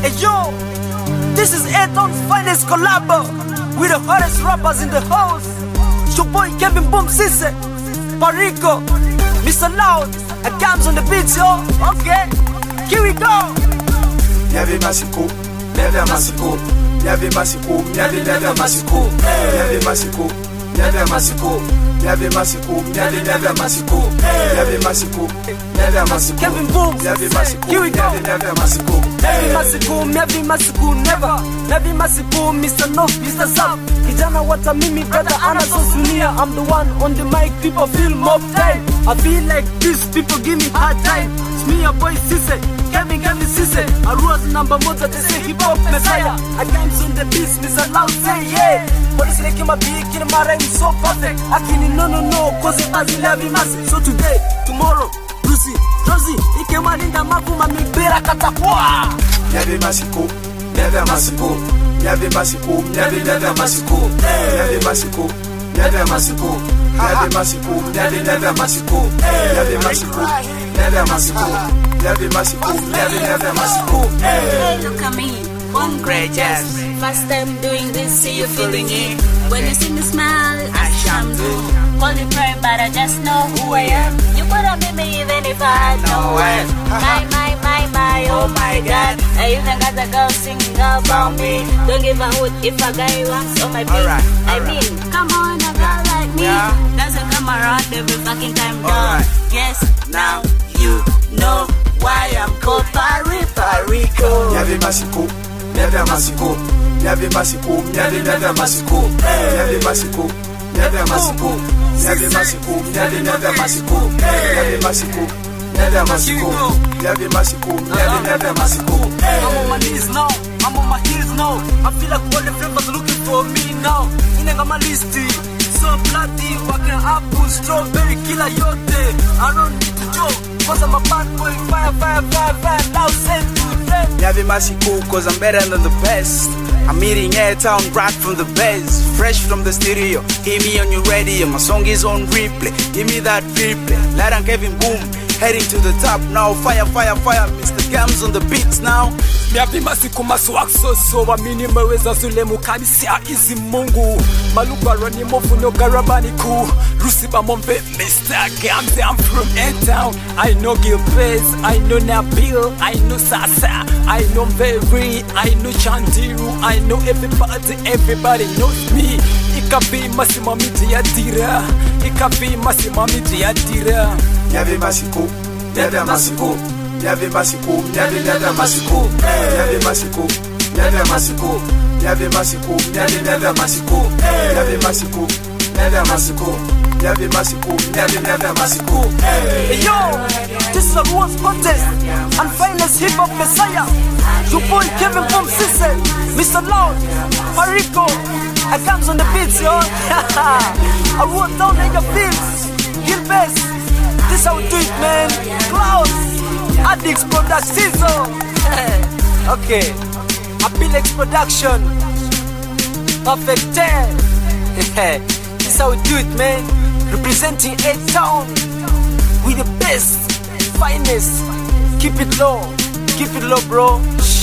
Hey yo, this is A-Town's finest collabo with the hottest rappers in the house. It's your boy Kevin Boom Sisse, Parico, Mr. Loud, and Cams on the beats, yo. Okay, here we go. Never Masiku, never Masiku, never Masiku, never Masiku, never Masiku, never Masiku, never Masiku, never Masiku, never Masiku, never Masiku, Kevin Boom, never Masiku, here we go. never Masiku, never Masiku, never Masiku, Mr. No, Mr. Zap. Kijana wata mimi, brother Anna Sosunia. I'm the one on the mic, people feel mob time. I feel like these people give me hard time. It's me, your boy Sisse, Kevin Sisse. I was number motor, they say hip hop messiah. I dance on the beats, Mr. Loud say yeah. Police like my big, in my rhyme so perfect. I can't no, cause it has 11 massive. So today, tomorrow, Lucy, Rosie, Ikemalinda Makuma, mi bera katakwa. Never Masiku, never Masiku, never Masiku, never Masiku, never Masiku, never Masiku, never Masiku, never Masiku, never Masiku, never Masiku, never Masiku, never Masiku. Hey, look at me, one great jazz. First time doing this, see you feeling it. When you see me smile, I sham do. Call me prayer, but I just know who I am. You couldn't be me even if I had no one. My, oh my God. I even got a girl singing about me. Don't give a hoot if a guy wants on my beat. I mean, come on, a girl like me doesn't come around every fucking time, dog. Yes, now you know why I'm called Parico. Never Masiku, never Masiku, never Masiku, never Masiku, never Masiku, never Masiku, never Masiku, never Masiku, never Masiku, never Masiku, never Masiku, never Masiku. I'm on my knees now, I'm on my heels now. I feel like all the flavors looking for me now. Inenga my listy, so bloody, walking apple, strawberry, killer yote. I don't need to joke, cause I'm a bad boy, fire, loud send to them. Never Masiku, cause I'm better than the best. I'm eating A-Town right from the best. Fresh from the studio, hear me on your radio. My song is on replay, give me that replay. Loud and Kevin Boom, heading to the top now. Fire, Mr. Gams on the beats now. Never Masiku maswak so wamini meweza zule mukanisia izi mungu. Malubaro ni mofuno garabani ku. Rusiba mombe Mr. Gams, I'm from A-Town. I know Gil Bez, I know Nabil, I know Sasa, I know Very, I know Chandiru, I know everybody knows me. Ikavi masimamiti ya dira, ikavi masimamiti ya dira. Never Masiku, never Masiku, never Masiku, never Masiku, never Masiku, never Masiku, never Masiku, never Masiku, never Masiku, never Masiku, never Masiku, never Masiku. Hey yo, this is a Rules contest and finest hip hop messiah. Your boy Kevin Boom Sisse, Mr. Loud, Parico, I comes on the beats, yo. I wrote down in your fields, Gilbert. This how we do it, man. Klaus, Addicts Production. Okay, Apilex Production, Perfect 10. This how we do it, man. Representing A-Town with the best, finest. Keep it low, bro.